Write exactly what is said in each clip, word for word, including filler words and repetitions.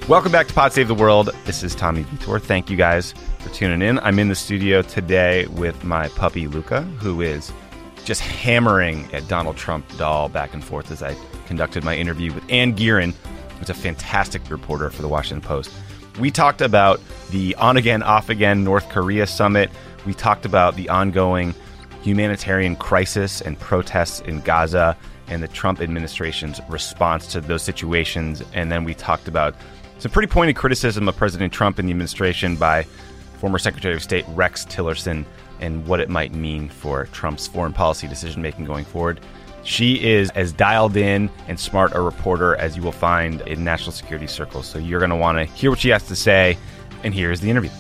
Welcome back to Pod Save the World. This is Tommy Vitor. Thank you guys for tuning in. I'm in the studio today with my puppy, Luca, who is just hammering at Donald Trump doll back and forth as I conducted my interview with Ann Gearan, who's a fantastic reporter for The Washington Post. We talked about the on-again, off-again North Korea summit. We talked about the ongoing humanitarian crisis and protests in Gaza and the Trump administration's response to those situations. And then we talked about some pretty pointed criticism of President Trump and the administration by former Secretary of State Rex Tillerson and what it might mean for Trump's foreign policy decision-making going forward. She is as dialed in and smart a reporter as you will find in national security circles. So you're going to want to hear what she has to say. And here's the interview.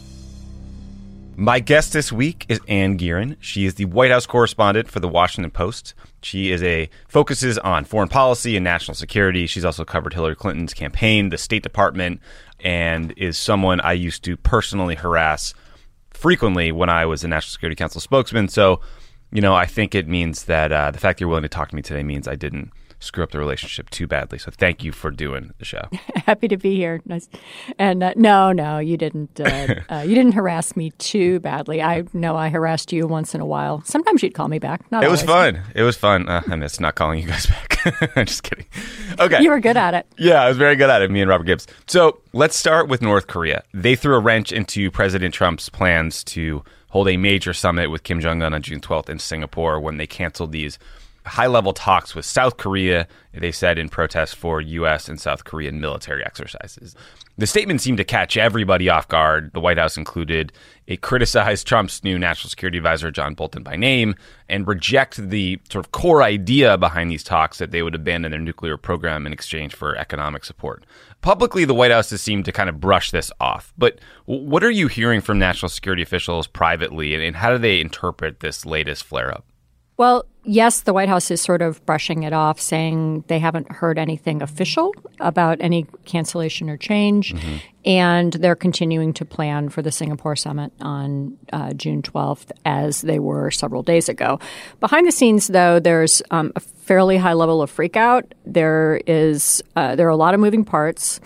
My guest this week is Ann Gearan. She is the White House correspondent for The Washington Post. She is a focuses on foreign policy and national security. She's also covered Hillary Clinton's campaign, the State Department, and is someone I used to personally harass frequently when I was a National Security Council spokesman. So, you know, I think it means that uh, the fact you're willing to talk to me today means I didn't screw up the relationship too badly. So thank you for doing the show. Happy to be here. Nice. And uh, no, no, you didn't. Uh, uh, you didn't harass me too badly. I know I harassed you once in a while. Sometimes you'd call me back. Not it always. was fun. It was fun. Uh, I miss not calling you guys back. I'm just kidding. Okay. You were good at it. Yeah, I was very good at it. Me and Robert Gibbs. So let's start with North Korea. They threw a wrench into President Trump's plans to hold a major summit with Kim Jong-un on June twelfth in Singapore when they canceled these high-level talks with South Korea, they said, in protest for U S and South Korean military exercises. The statement seemed to catch everybody off guard, the White House included. It criticized Trump's new national security advisor, John Bolton, by name, and rejected the sort of core idea behind these talks that they would abandon their nuclear program in exchange for economic support. Publicly, the White House has seemed to kind of brush this off. But what are you hearing from national security officials privately, and how do they interpret this latest flare-up? Well, yes, the White House is sort of brushing it off, saying they haven't heard anything official about any cancellation or change, mm-hmm. and they're continuing to plan for the Singapore summit on uh, June twelfth, as they were several days ago. Behind the scenes, though, there's um, a fairly high level of freakout. There is uh, there are a lot of moving parts.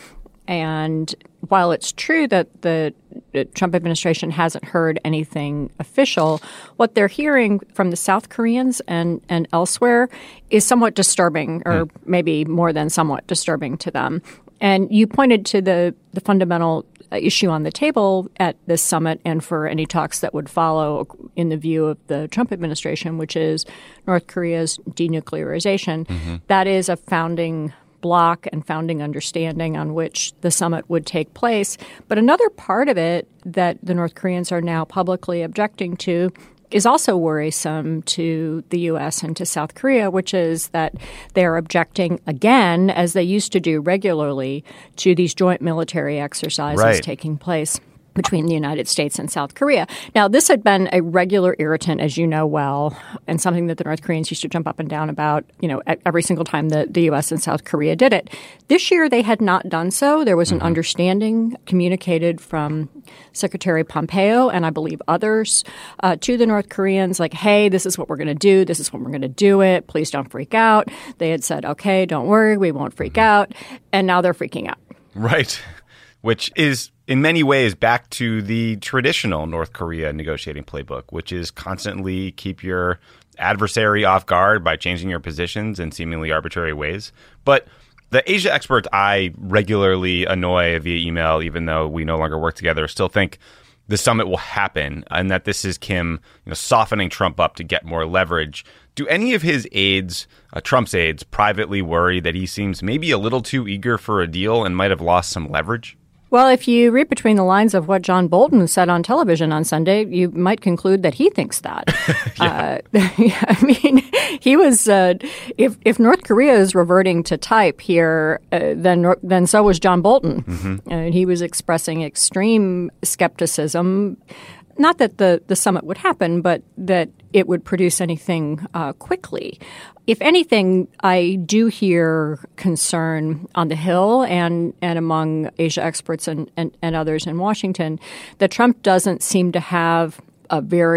And while it's true that the Trump administration hasn't heard anything official, what they're hearing from the South Koreans and, and elsewhere is somewhat disturbing, or mm. maybe more than somewhat disturbing to them. And you pointed to the, the fundamental issue on the table at this summit and for any talks that would follow in the view of the Trump administration, which is North Korea's denuclearization. Mm-hmm. That is a founding block and founding understanding on which the summit would take place. But another part of it that the North Koreans are now publicly objecting to is also worrisome to the U S and to South Korea, which is that they're objecting again, as they used to do regularly, to these joint military exercises right. taking place between the United States and South Korea. Now, this had been a regular irritant, as you know well, and something that the North Koreans used to jump up and down about, you know, every single time the, the U S and South Korea did it. This year, they had not done so. There was an mm-hmm. understanding communicated from Secretary Pompeo and I believe others uh, to the North Koreans, like, hey, this is what we're going to do. This is when we're going to do it. Please don't freak out. They had said, okay, don't worry. We won't freak mm-hmm. out. And now they're freaking out. Right. Which is in many ways back to the traditional North Korea negotiating playbook, which is constantly keep your adversary off guard by changing your positions in seemingly arbitrary ways. But the Asia experts I regularly annoy via email, even though we no longer work together, still think the summit will happen and that this is Kim, you know, softening Trump up to get more leverage. Do any of his aides, uh, Trump's aides, privately worry that he seems maybe a little too eager for a deal and might have lost some leverage? Well, if you read between the lines of what John Bolton said on television on Sunday, you might conclude that he thinks that. uh, I mean, he was uh, if if North Korea is reverting to type here, uh, then then so was John Bolton. Mm-hmm. Uh, he was expressing extreme skepticism. Not that the, the summit would happen, but that it would produce anything uh, quickly. If anything, I do hear concern on the Hill and, and among Asia experts and, and, and others in Washington that Trump doesn't seem to have a very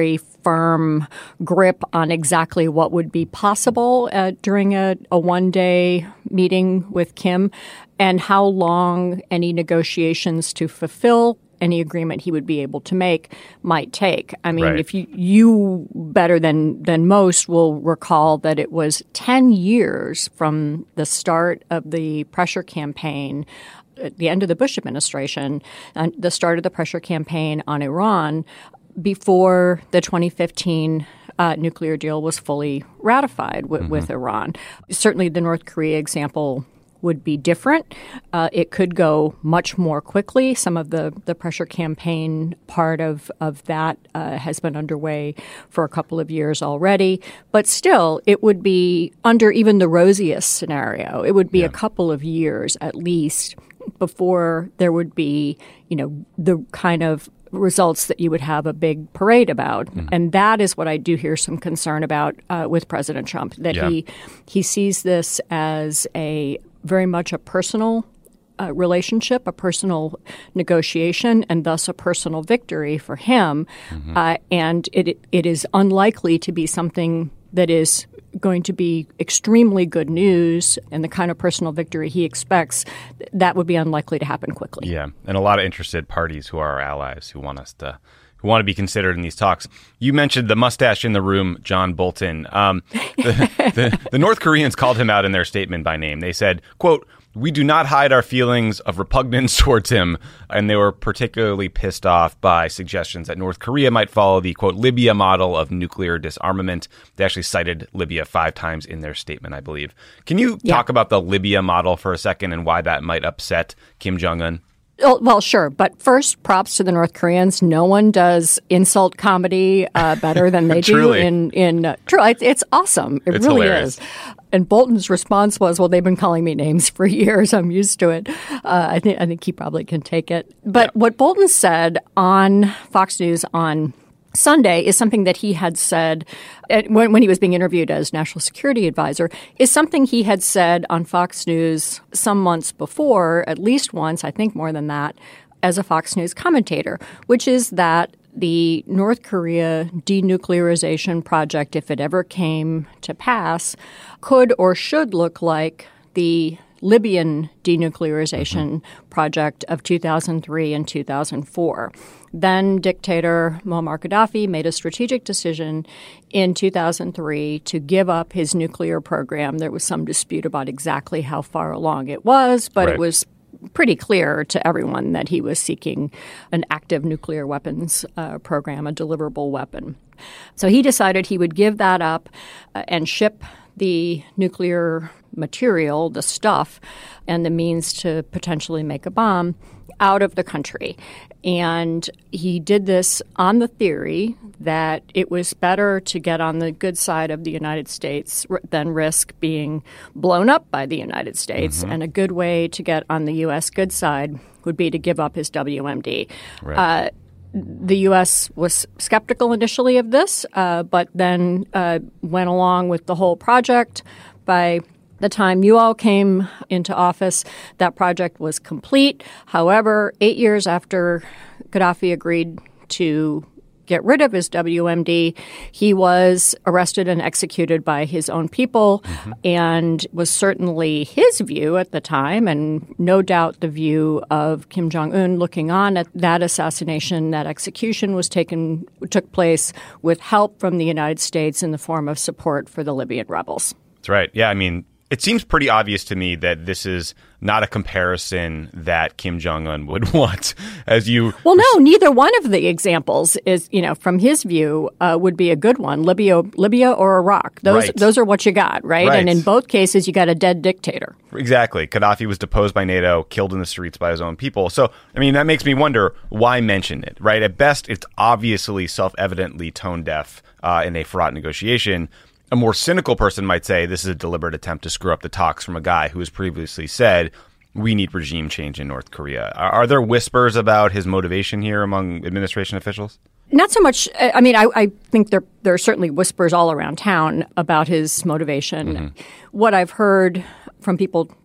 firm grip on exactly what would be possible uh, during a, a one-day meeting with Kim and how long any negotiations to fulfill any agreement he would be able to make might take. I mean, right. if you, you better than, than most will recall that it was ten years from the start of the pressure campaign at the end of the Bush administration, and the start of the pressure campaign on Iran before the twenty fifteen uh, nuclear deal was fully ratified w- mm-hmm. with Iran. Certainly the North Korea example would be different. Uh, it could go much more quickly. Some of the, the pressure campaign part of, of that uh, has been underway for a couple of years already. But still, it would be under even the rosiest scenario, it would be yeah. a couple of years at least before there would be, you know, the kind of results that you would have a big parade about. Mm. And that is what I do hear some concern about uh, with President Trump, that yeah. he he sees this as a very much a personal uh, relationship, a personal negotiation, and thus a personal victory for him. Mm-hmm. Uh, and it it is unlikely to be something that is going to be extremely good news and the kind of personal victory he expects. That would be unlikely to happen quickly. Yeah, and a lot of interested parties who are our allies who want us to who want to be considered in these talks. You mentioned the mustache in the room, John Bolton. Um, the, the, the North Koreans called him out in their statement by name. They said, quote, "We do not hide our feelings of repugnance towards him." And they were particularly pissed off by suggestions that North Korea might follow the, quote, Libya model of nuclear disarmament. They actually cited Libya five times in their statement, I believe. Can you yeah. talk about the Libya model for a second and why that might upset Kim Jong-un? Oh, well, sure. But first, props to the North Koreans. No one does insult comedy uh, better than they do in in uh, true. It's, it's awesome. It it's really hilarious. is. And Bolton's response was, "Well, they've been calling me names for years. I'm used to it." Uh, I think I think he probably can take it. But yeah. what Bolton said on Fox News on Sunday is something that he had said when, when he was being interviewed as National Security Advisor, is something he had said on Fox News some months before, at least once, I think more than that, as a Fox News commentator, which is that the North Korea denuclearization project, if it ever came to pass, could or should look like the Libyan denuclearization mm-hmm. project of two thousand three and two thousand four. Then dictator Muammar Gaddafi made a strategic decision in two thousand three to give up his nuclear program. There was some dispute about exactly how far along it was, but right. it was pretty clear to everyone that he was seeking an active nuclear weapons uh, program, a deliverable weapon. So he decided he would give that up uh, and ship the nuclear material, the stuff, and the means to potentially make a bomb out of the country. And he did this on the theory that it was better to get on the good side of the United States than risk being blown up by the United States. Mm-hmm. And a good way to get on the U S good side would be to give up his W M D. Right. Uh, The U S was skeptical initially of this, uh, but then uh, went along with the whole project. By the time you all came into office, that project was complete. However, eight years after Gaddafi agreed to get rid of his W M D, he was arrested and executed by his own people, mm-hmm. and was certainly his view at the time, and no doubt the view of Kim Jong-un looking on at that assassination. That execution was taken took place with help from the United States in the form of support for the Libyan rebels. That's right. Yeah, I mean, it seems pretty obvious to me that this is not a comparison that Kim Jong-un would want. As you well, no, neither one of the examples is, you know, from his view, uh, would be a good one. Libya, Libya or Iraq. Those right. those are what you got, right? right? And in both cases, you got a dead dictator. Exactly. Gaddafi was deposed by NATO, killed in the streets by his own people. So, I mean, that makes me wonder, why mention it, right? At best, it's obviously self-evidently tone deaf uh, in a fraught negotiation. A more cynical person might say this is a deliberate attempt to screw up the talks from a guy who has previously said we need regime change in North Korea. Are, are there whispers about his motivation here among administration officials? Not so much. I mean, I, I think there there are certainly whispers all around town about his motivation. Mm-hmm. What I've heard from people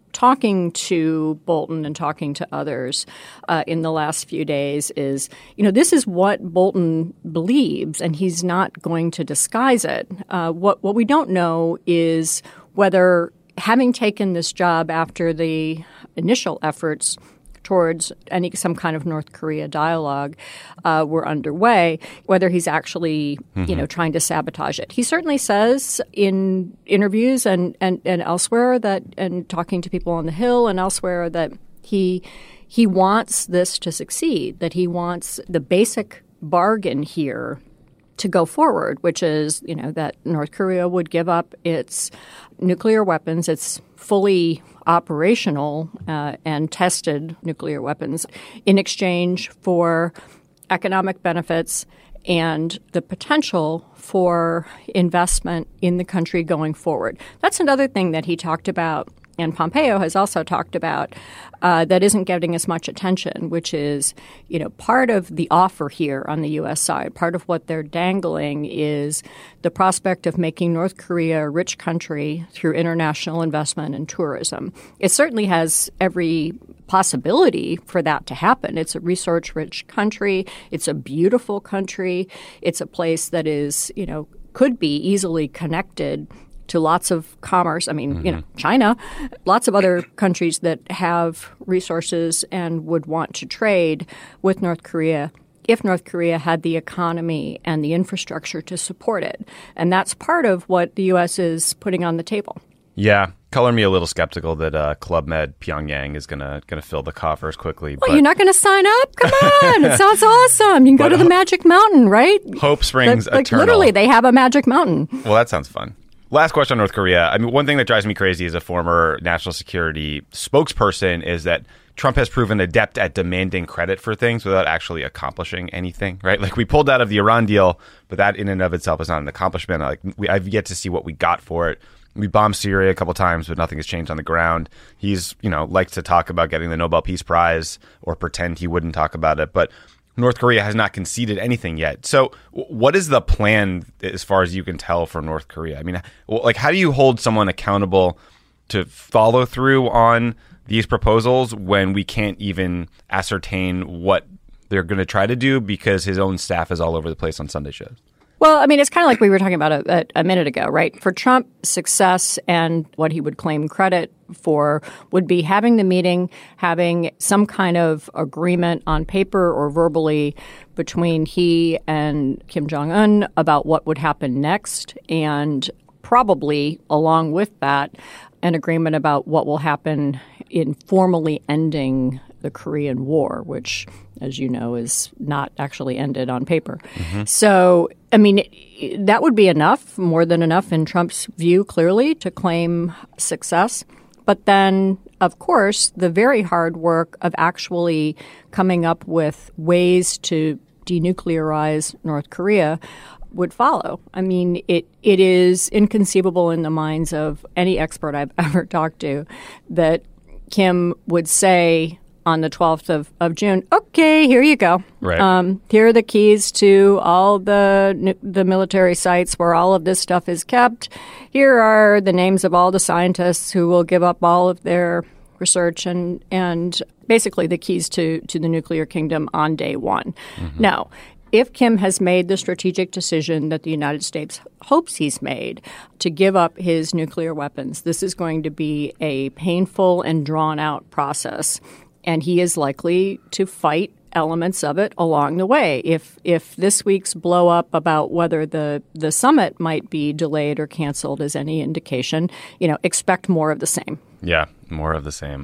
talking to Bolton and talking to others uh, in the last few days is, you know, this is what Bolton believes, and he's not going to disguise it. Uh, what what we don't know is whether, having taken this job after the initial efforts towards any some kind of North Korea dialogue uh, were underway, whether he's actually, mm-hmm. you know, trying to sabotage it. He certainly says in interviews and, and, and elsewhere that, and talking to people on the Hill and elsewhere, that he he wants this to succeed, that he wants the basic bargain here to go forward, which is, you know, that North Korea would give up its nuclear weapons, its fully operational uh, and tested nuclear weapons, in exchange for economic benefits and the potential for investment in the country going forward. That's another thing that he talked about, and Pompeo has also talked about, uh, that isn't getting as much attention, which is, you know, part of the offer here on the U S side, part of what they're dangling is the prospect of making North Korea a rich country through international investment and tourism. It certainly has every possibility for that to happen. It's a resource-rich country. It's a beautiful country. It's a place that is, you know, could be easily connected to lots of commerce. I mean, mm-hmm. you know, China, lots of other countries that have resources and would want to trade with North Korea if North Korea had the economy and the infrastructure to support it. And that's part of what the U S is putting on the table. Yeah. Color me a little skeptical that uh, Club Med Pyongyang is going to going to fill the coffers quickly. Well, but you're not going to sign up? Come on. It sounds awesome. You can go to the ho- Magic Mountain, right? Hope springs like, like eternal. Literally, they have a Magic Mountain. Well, that sounds fun. Last question on North Korea. I mean, one thing that drives me crazy as a former national security spokesperson is that Trump has proven adept at demanding credit for things without actually accomplishing anything, right? Like, we pulled out of the Iran deal, but that in and of itself is not an accomplishment. Like, we, I've yet to see what we got for it. We bombed Syria a couple times, but nothing has changed on the ground. He's, you know, likes to talk about getting the Nobel Peace Prize or pretend he wouldn't talk about it. But North Korea has not conceded anything yet. So what is the plan as far as you can tell for North Korea? I mean, like, how do you hold someone accountable to follow through on these proposals when we can't even ascertain what they're going to try to do because his own staff is all over the place on Sunday shows? Well, I mean, it's kind of like we were talking about a, a, a minute ago, right? For Trump, success and what he would claim credit for would be having the meeting, having some kind of agreement on paper or verbally between he and Kim Jong-un about what would happen next, and probably along with that, an agreement about what will happen in formally ending the Korean War, which, as you know, is not actually ended on paper. Mm-hmm. So, I mean, that would be enough, more than enough in Trump's view, clearly, to claim success. But then, of course, the very hard work of actually coming up with ways to denuclearize North Korea would follow. I mean, it it is inconceivable in the minds of any expert I've ever talked to that Kim would say on the twelfth of, of June, okay, here you go. Right. Um, here are the keys to all the the military sites where all of this stuff is kept. Here are the names of all the scientists who will give up all of their research and and basically the keys to, to the nuclear kingdom on day one. Mm-hmm. Now, if Kim has made the strategic decision that the United States hopes he's made to give up his nuclear weapons, this is going to be a painful and drawn-out process, and he is likely to fight elements of it along the way. If if this week's blow-up about whether the, the summit might be delayed or canceled is any indication, you know, expect more of the same. Yeah, more of the same.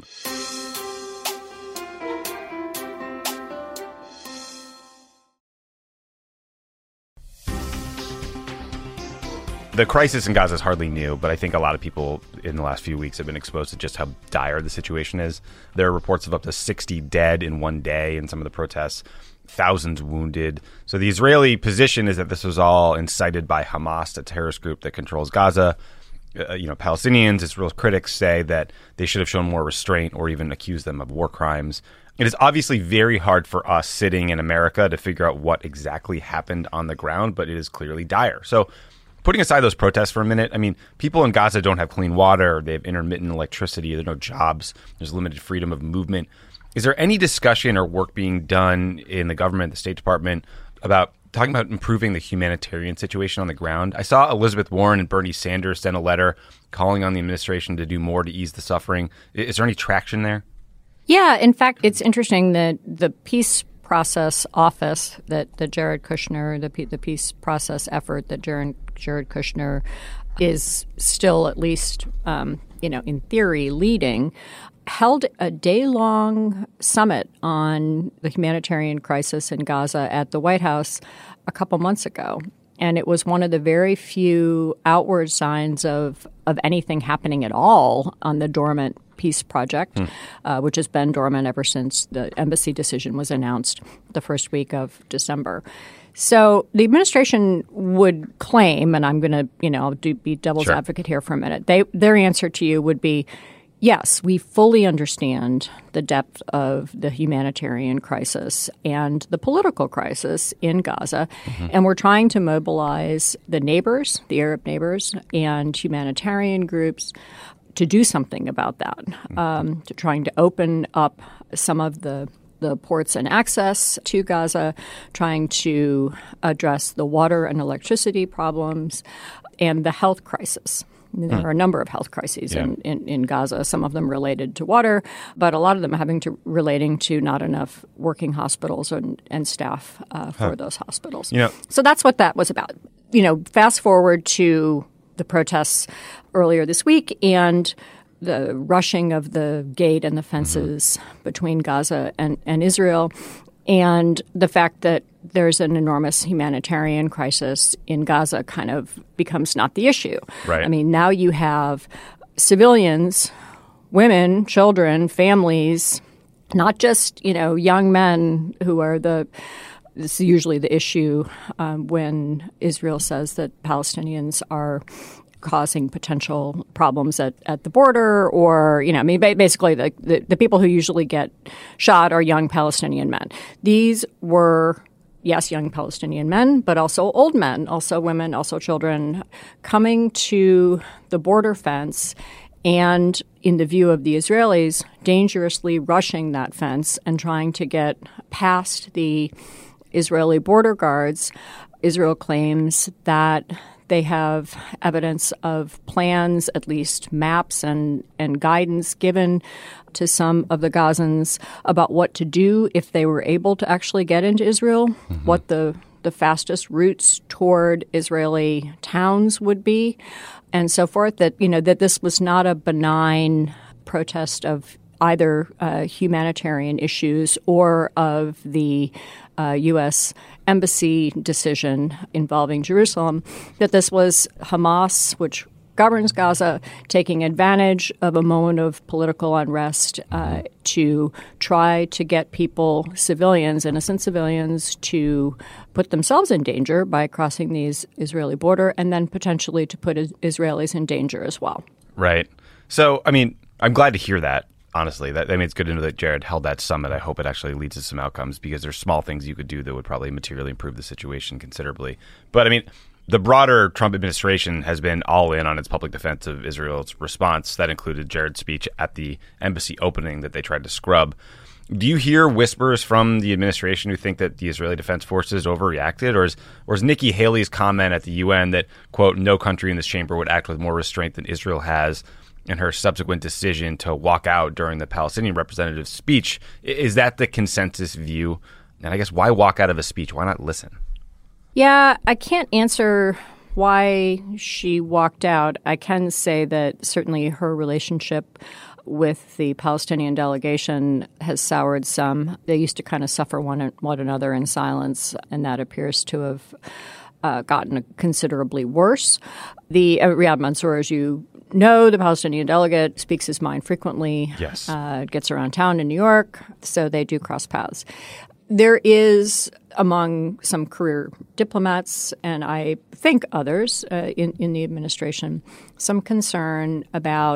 The crisis in Gaza is hardly new, but I think a lot of people in the last few weeks have been exposed to just how dire the situation is. There are reports of up to sixty dead in one day in some of the protests, thousands wounded. So the Israeli position is that this was all incited by Hamas, the terrorist group that controls Gaza. Uh, you know, Palestinians, Israel's critics say that they should have shown more restraint or even accused them of war crimes. It is obviously very hard for us sitting in America to figure out what exactly happened on the ground, but it is clearly dire. So putting aside those protests for a minute, I mean, people in Gaza don't have clean water. They have intermittent electricity. There are no jobs. There's limited freedom of movement. Is there any discussion or work being done in the government, the State Department, about talking about improving the humanitarian situation on the ground? I saw Elizabeth Warren and Bernie Sanders send a letter calling on the administration to do more to ease the suffering. Is there any traction there? Yeah. In fact, it's interesting that the peace process office that, that Jared Kushner, the, the peace process effort that Jared, Jared Kushner is still at least, um, you know, in theory leading, held a day-long summit on the humanitarian crisis in Gaza at the White House a couple months ago. And it was one of the very few outward signs of, of anything happening at all on the dormant peace project, hmm. uh, which has been dormant ever since the embassy decision was announced the first week of December. So the administration would claim, and I'm going to, you know, do, be devil's sure. advocate here for a minute. They, their answer to you would be, yes, we fully understand the depth of the humanitarian crisis and the political crisis in Gaza, mm-hmm. and we're trying to mobilize the neighbors, the Arab neighbors, and humanitarian groups to do something about that, mm-hmm. um, to trying to open up some of the the ports and access to Gaza, trying to address the water and electricity problems and the health crisis. There are a number of health crises yeah. in, in, in Gaza, some of them related to water, but a lot of them having to relating to not enough working hospitals and, and staff uh, for huh. those hospitals. You know, so that's what that was about. You know, fast forward to the protests earlier this week and the rushing of the gate and the fences mm-hmm. between Gaza and, and Israel, and the fact that there's an enormous humanitarian crisis in Gaza kind of becomes not the issue. Right. I mean, now you have civilians, women, children, families, not just, you know, young men who are the – this is usually the issue um, when Israel says that Palestinians are – causing potential problems at, at the border or, you know, I mean, basically the, the, the people who usually get shot are young Palestinian men. These were, yes, young Palestinian men, but also old men, also women, also children coming to the border fence and, in the view of the Israelis, dangerously rushing that fence and trying to get past the Israeli border guards. Israel claims that they have evidence of plans, at least maps and, and guidance given to some of the Gazans about what to do if they were able to actually get into Israel, mm-hmm. what the, the fastest routes toward Israeli towns would be, and so forth, that, you know, that this was not a benign protest of either uh, humanitarian issues or of the uh, U S embassy decision involving Jerusalem, that this was Hamas, which governs Gaza, taking advantage of a moment of political unrest uh, to try to get people, civilians, innocent civilians, to put themselves in danger by crossing the Israeli border and then potentially to put Israelis in danger as well. Right. So, I mean, I'm glad to hear that. Honestly, that, I mean, it's good to know that Jared held that summit. I hope it actually leads to some outcomes because there's small things you could do that would probably materially improve the situation considerably. But I mean, the broader Trump administration has been all in on its public defense of Israel's response. That included Jared's speech at the embassy opening that they tried to scrub. Do you hear whispers from the administration who think that the Israeli Defense Forces overreacted? Or is, or is Nikki Haley's comment at the U N that, quote, no country in this chamber would act with more restraint than Israel has, and her subsequent decision to walk out during the Palestinian representative's speech, is that the consensus view? And I guess why walk out of a speech? Why not listen? Yeah, I can't answer why she walked out. I can say that certainly her relationship with the Palestinian delegation has soured some. They used to kind of suffer one, one another in silence, and that appears to have uh, gotten considerably worse. The uh, Riyad Mansour, as you know, the Palestinian delegate, speaks his mind frequently. Yes. Uh, gets around town in New York, so they do cross paths. There is, among some career diplomats, and I think others uh, in, in the administration, some concern about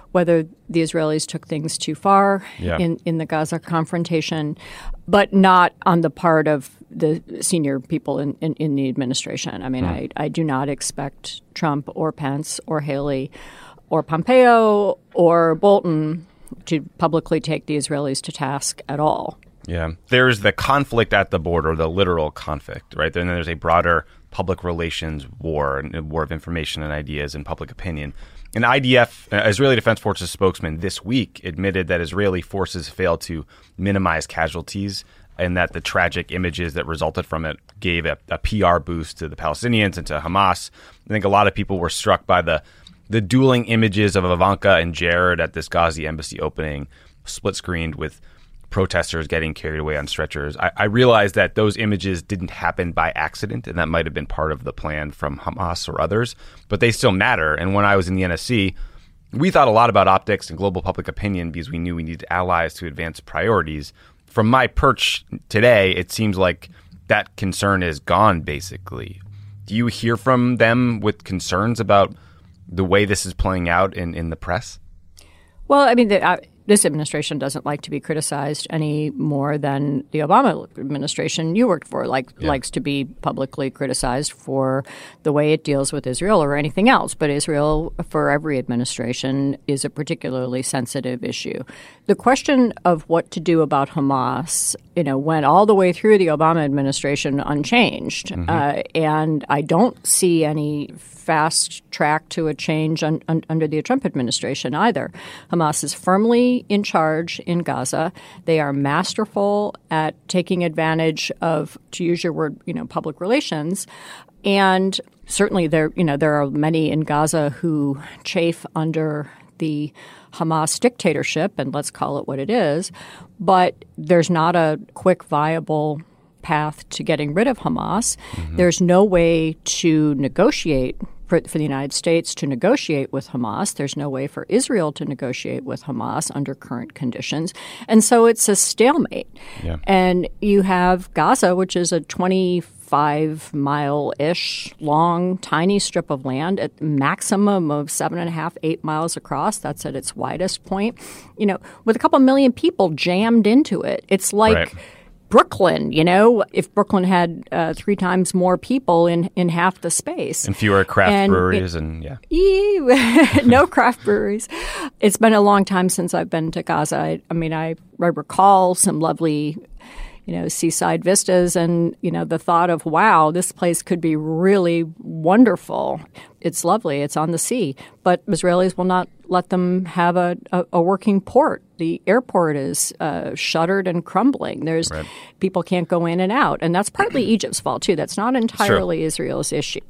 whether the Israelis took things too far yeah. in, in the Gaza confrontation, but not on the part of the senior people in, in, in the administration. I mean, mm. I, I do not expect Trump or Pence or Haley or Pompeo or Bolton to publicly take the Israelis to task at all. Yeah. There's the conflict at the border, the literal conflict, right? Then there's a broader public relations war, a war of information and ideas and public opinion. An I D F, Israeli Defense Forces spokesman this week admitted that Israeli forces failed to minimize casualties and that the tragic images that resulted from it gave a, a P R boost to the Palestinians and to Hamas. I think a lot of people were struck by the the dueling images of Ivanka and Jared at this Ghazi embassy opening, split-screened with protesters getting carried away on stretchers. I, I realized that those images didn't happen by accident, and that might have been part of the plan from Hamas or others, but they still matter. And when I was in the N S C, we thought a lot about optics and global public opinion because we knew we needed allies to advance priorities. From my perch today, it seems like that concern is gone, basically. Do you hear from them with concerns about the way this is playing out in, in the press? Well, I mean, the, uh, this administration doesn't like to be criticized any more than the Obama administration you worked for like yeah. likes to be publicly criticized for the way it deals with Israel or anything else. But Israel, for every administration, is a particularly sensitive issue. The question of what to do about Hamas, you know, went all the way through the Obama administration unchanged. Mm-hmm. Uh, and I don't see any fast track to a change un, un, under the Trump administration either. Hamas is firmly in charge in Gaza. They are masterful at taking advantage of, to use your word, you know, public relations. And certainly there, you know, there are many in Gaza who chafe under the Hamas dictatorship, and let's call it what it is. But there's not a quick, viable path to getting rid of Hamas. Mm-hmm. There's no way to negotiate for, for the United States to negotiate with Hamas. There's no way for Israel to negotiate with Hamas under current conditions. And so it's a stalemate. Yeah. And you have Gaza, which is a twenty-five mile-ish long, tiny strip of land at maximum of seven and a half, eight miles across. That's at its widest point. You know, with a couple million people jammed into it. It's like right. Brooklyn, you know, if Brooklyn had uh, three times more people in, in half the space. And fewer craft and breweries it, and, yeah. No craft breweries. It's been a long time since I've been to Gaza. I, I mean, I, I recall some lovely, you know, seaside vistas and, you know, the thought of, wow, this place could be really wonderful. It's lovely. It's on the sea. But Israelis will not let them have a, a, a working port. The airport is uh, shuttered and crumbling. There's right. people can't go in and out. And that's partly Egypt's fault, too. That's not entirely sure. Israel's issue.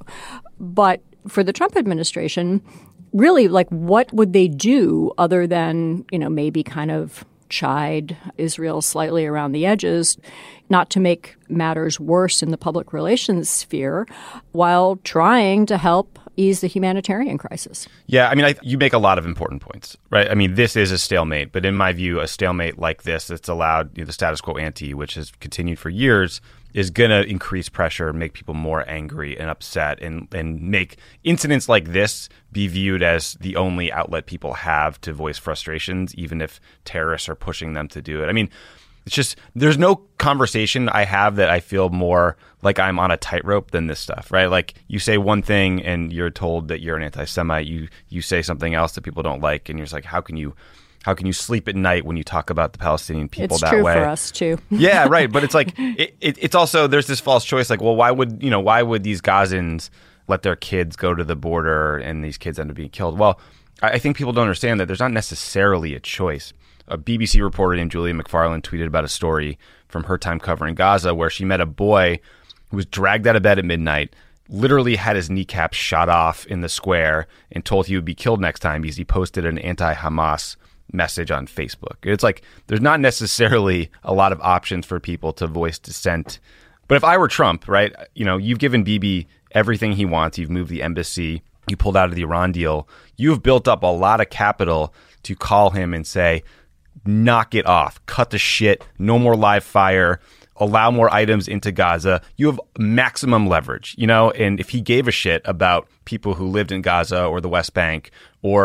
But for the Trump administration, really, like, what would they do other than, you know, maybe kind of chide Israel slightly around the edges, not to make matters worse in the public relations sphere, while trying to help ease the humanitarian crisis? Yeah, I mean, I, you make a lot of important points, right? I mean, this is a stalemate, but in my view, a stalemate like this that's allowed you know, the status quo ante, which has continued for years, is going to increase pressure, make people more angry and upset, and, and make incidents like this be viewed as the only outlet people have to voice frustrations, even if terrorists are pushing them to do it. I mean, it's just, there's no conversation I have that I feel more like I'm on a tightrope than this stuff, right? Like you say one thing and you're told that you're an anti-Semite. You you say something else that people don't like, and you're just like, how can you how can you sleep at night when you talk about the Palestinian people it's that way? It's true for us too. Yeah, right. But it's like it, it, it's also there's this false choice. Like, well, why would you know why would these Gazans let their kids go to the border and these kids end up being killed? Well, I, I think people don't understand that there's not necessarily a choice. A B B C reporter named Julia McFarland tweeted about a story from her time covering Gaza where she met a boy who was dragged out of bed at midnight, literally had his kneecap shot off in the square, and told he would be killed next time because he posted an anti-Hamas message on Facebook. It's like there's not necessarily a lot of options for people to voice dissent. But if I were Trump, right, you know, you've given Bibi everything he wants. You've moved the embassy. You pulled out of the Iran deal. You've built up a lot of capital to call him and say, knock it off, cut the shit, no more live fire, allow more items into Gaza. You have maximum leverage, you know, and if he gave a shit about people who lived in Gaza or the West Bank or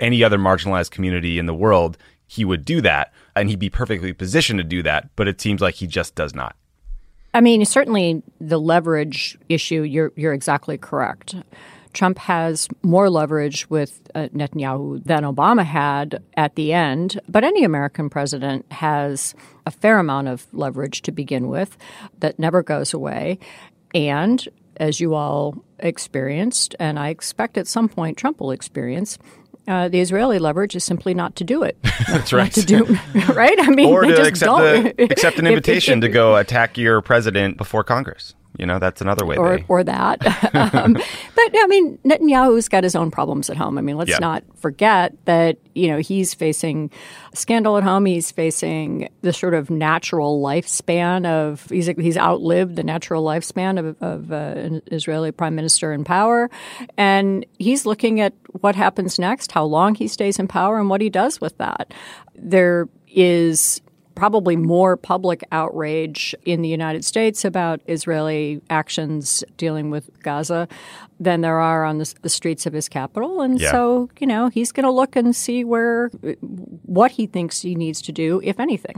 any other marginalized community in the world, he would do that, and he'd be perfectly positioned to do that. But it seems like he just does not. I mean, certainly the leverage issue, you're you're exactly correct. Trump has more leverage with uh, Netanyahu than Obama had at the end, but any American president has a fair amount of leverage to begin with that never goes away. And as you all experienced, and I expect at some point Trump will experience, Uh, the Israeli leverage is simply not to do it. That's right. Not to do, right? I mean, or they to just accept, don't. the, accept an invitation to go attack your president before Congress. You know, that's another way. Or, they... or that. um, but, I mean, Netanyahu's got his own problems at home. I mean, let's yeah. not forget that, you know, he's facing scandal at home. He's facing the sort of natural lifespan of – he's he's outlived the natural lifespan of, of uh, an Israeli prime minister in power. And he's looking at what happens next, how long he stays in power, and what he does with that. There is – probably more public outrage in the United States about Israeli actions dealing with Gaza than there are on the, the streets of his capital. And yeah. so, you know, he's going to look and see where what he thinks he needs to do, if anything.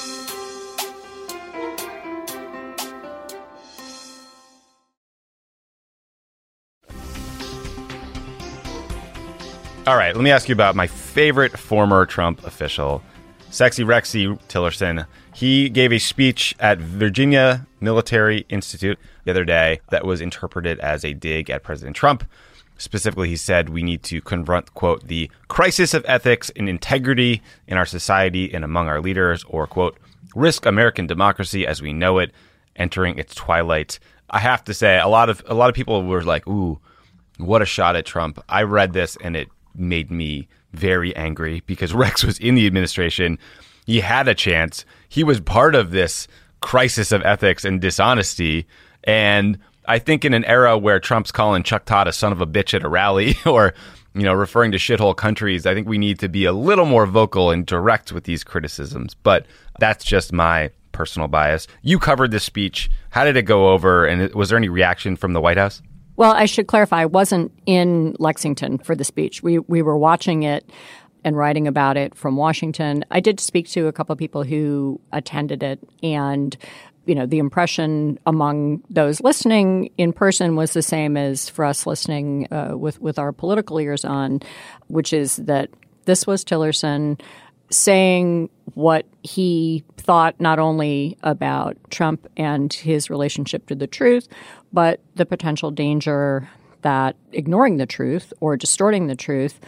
All right, let me ask you about my favorite former Trump official, Sexy Rexy Tillerson. He gave a speech at Virginia Military Institute the other day that was interpreted as a dig at President Trump. Specifically, he said we need to confront, quote, the crisis of ethics and integrity in our society and among our leaders, or, quote, risk American democracy as we know it entering its twilight. I have to say, a lot of a lot of people were like, ooh, what a shot at Trump. I read this and it made me very angry because Rex was in the administration. He had a chance. He was part of this crisis of ethics and dishonesty. And I think in an era where Trump's calling Chuck Todd a son of a bitch at a rally or, you know, referring to shithole countries, I think we need to be a little more vocal and direct with these criticisms. But that's just my personal bias. You covered this speech. How did it go over? And was there any reaction from the White House? Well, I should clarify, I wasn't in Lexington for the speech. We we were watching it and writing about it from Washington. I did speak to a couple of people who attended it, and you know, the impression among those listening in person was the same as for us listening uh, with with our political ears on, which is that this was Tillerson saying what he thought not only about Trump and his relationship to the truth, but the potential danger that ignoring the truth or distorting the truth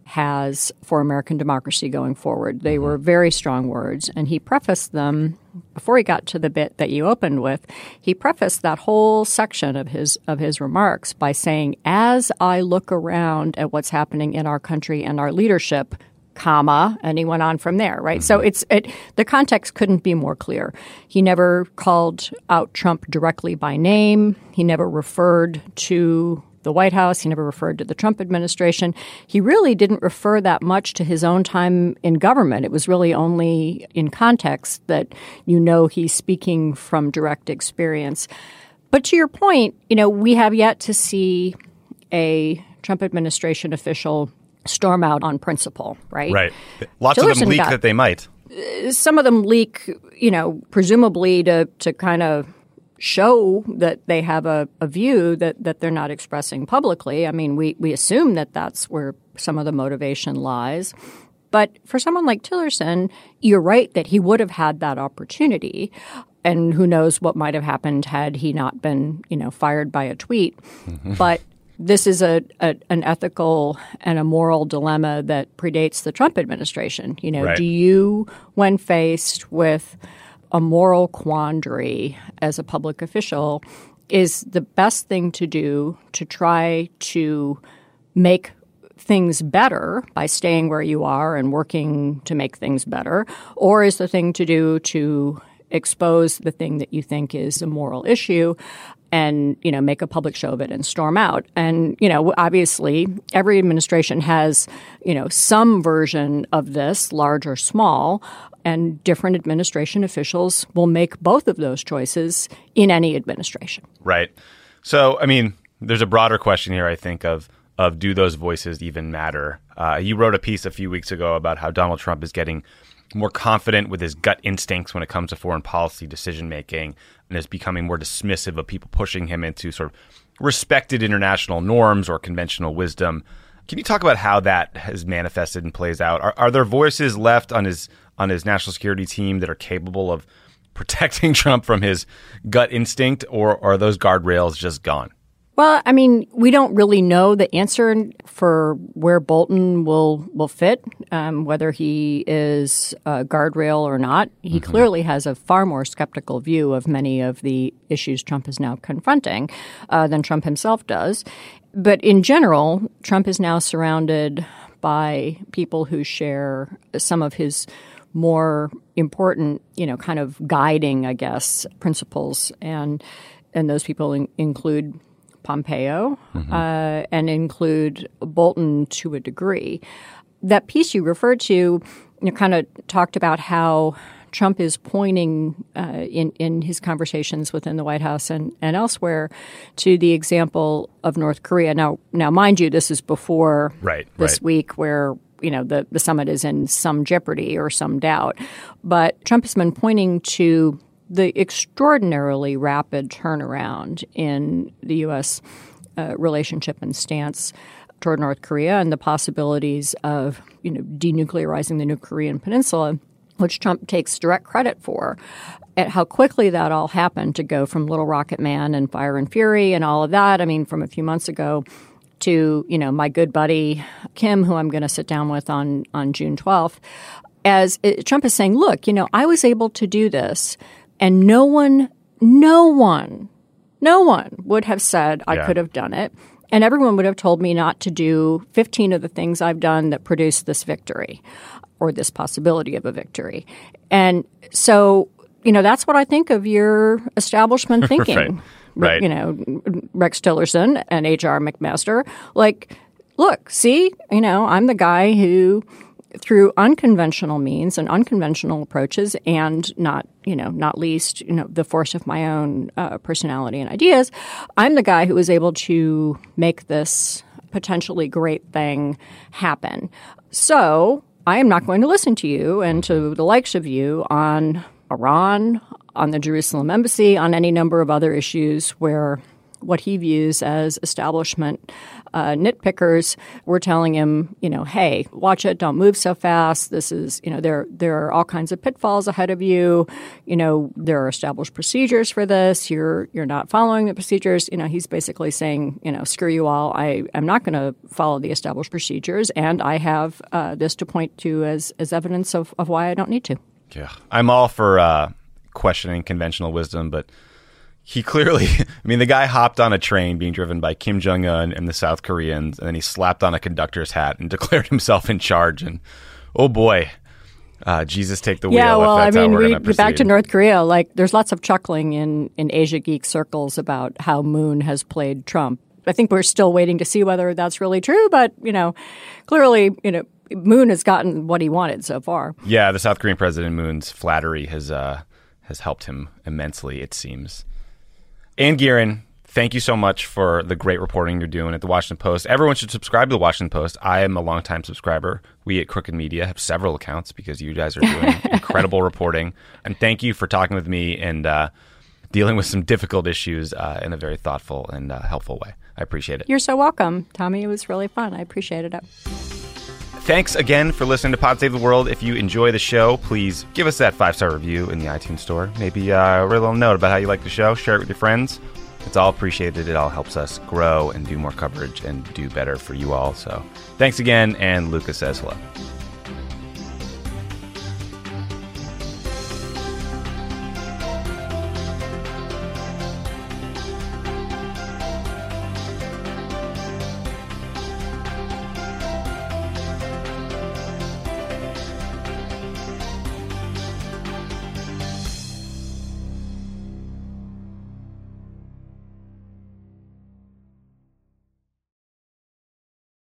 has for American democracy going forward. They were very strong words, and he prefaced them before he got to the bit that you opened with. He prefaced that whole section of his of his remarks by saying, as I look around at what's happening in our country and our leadership, comma, and he went on from there, right? Mm-hmm. So it's it, the context couldn't be more clear. He never called out Trump directly by name. He never referred to the White House. He never referred to the Trump administration. He really didn't refer that much to his own time in government. It was really only in context that you know he's speaking from direct experience. But to your point, you know, we have yet to see a Trump administration official storm out on principle, right? Right. Lots Tillerson of them leak got, that they might. Some of them leak, you know, presumably to, to kind of show that they have a, a view that, that they're not expressing publicly. I mean, we, we assume that that's where some of the motivation lies. But for someone like Tillerson, you're right that he would have had that opportunity. And who knows what might have happened had he not been, you know, fired by a tweet. But this is a, a an ethical and a moral dilemma that predates the Trump administration. You know, right. Do you, when faced with a moral quandary as a public official, is the best thing to do to try to make things better by staying where you are and working to make things better, or is the thing to do to expose the thing that you think is a moral issue and, you know, make a public show of it and storm out? And, you know, obviously every administration has, you know, some version of this, large or small, and different administration officials will make both of those choices in any administration. Right. So, I mean, there's a broader question here, I think, of of do those voices even matter? Uh, you wrote a piece a few weeks ago about how Donald Trump is getting more confident with his gut instincts when it comes to foreign policy decision-making and is becoming more dismissive of people pushing him into sort of respected international norms or conventional wisdom. Can you talk about how that has manifested and plays out? Are, are there voices left on his on his national security team that are capable of protecting Trump from his gut instinct, or are those guardrails just gone? Well, I mean, we don't really know the answer for where Bolton will will fit, um, whether he is a guardrail or not. He mm-hmm. clearly has a far more skeptical view of many of the issues Trump is now confronting uh, than Trump himself does. But in general, Trump is now surrounded by people who share some of his more important, you know, kind of guiding, I guess, principles. And and those people in, include Pompeo mm-hmm. uh, and include Bolton to a degree. That piece you referred to, you know, kind of talked about how Trump is pointing uh, in, in his conversations within the White House and, and elsewhere to the example of North Korea. Now, now, mind you, this is before right, this right. week where, you know, the, the summit is in some jeopardy or some doubt. But Trump has been pointing to the extraordinarily rapid turnaround in the U S uh, relationship and stance toward North Korea and the possibilities of, you know, denuclearizing the New Korean Peninsula, which Trump takes direct credit for, at how quickly that all happened to go from Little Rocket Man and Fire and Fury and all of that. I mean, from a few months ago to, you know, my good buddy Kim, who I'm going to sit down with on, on June twelfth, as it, Trump is saying, look, you know, I was able to do this. And no one, no one, no one would have said I yeah. could have done it. And everyone would have told me not to do fifteen of the things I've done that produced this victory or this possibility of a victory. And so, you know, that's what I think of your establishment thinking. right. right. You know, Rex Tillerson and H R McMaster. Like, look, see, you know, I'm the guy who, through unconventional means and unconventional approaches, and not, you know, not least, you know, the force of my own uh, personality and ideas, I'm the guy who was able to make this potentially great thing happen. So I am not going to listen to you and to the likes of you on Iran, on the Jerusalem embassy, on any number of other issues where what he views as establishment uh, nitpickers were telling him, you know, hey, watch it, don't move so fast. This is, you know, there there are all kinds of pitfalls ahead of you. You know, there are established procedures for this. You're you're not following the procedures. You know, he's basically saying, you know, screw you all. I am not going to follow the established procedures, and I have uh, this to point to as as evidence of, of why I don't need to. Yeah, I'm all for uh, questioning conventional wisdom, but he clearly, I mean, the guy hopped on a train being driven by Kim Jong-un and the South Koreans, and then he slapped on a conductor's hat and declared himself in charge. And oh boy, uh, Jesus take the wheel. Yeah, well, if that's I mean, how we're we, gonna proceed. Back to North Korea, like there's lots of chuckling in, in Asia geek circles about how Moon has played Trump. I think we're still waiting to see whether that's really true, but, you know, clearly, you know, Moon has gotten what he wanted so far. Yeah, the South Korean President Moon's flattery has uh, has helped him immensely, it seems. Ann Gearan, thank you so much for the great reporting you're doing at The Washington Post. Everyone should subscribe to The Washington Post. I am a longtime subscriber. We at Crooked Media have several accounts because you guys are doing incredible reporting. And thank you for talking with me and uh, dealing with some difficult issues uh, in a very thoughtful and uh, helpful way. I appreciate it. You're so welcome, Tommy. It was really fun. I appreciated it. Thanks again for listening to Pod Save the World. If you enjoy the show, please give us that five-star review in the iTunes store. Maybe uh, write a little note about how you like the show. Share it with your friends. It's all appreciated. It all helps us grow and do more coverage and do better for you all. So thanks again, and Lucas says hello.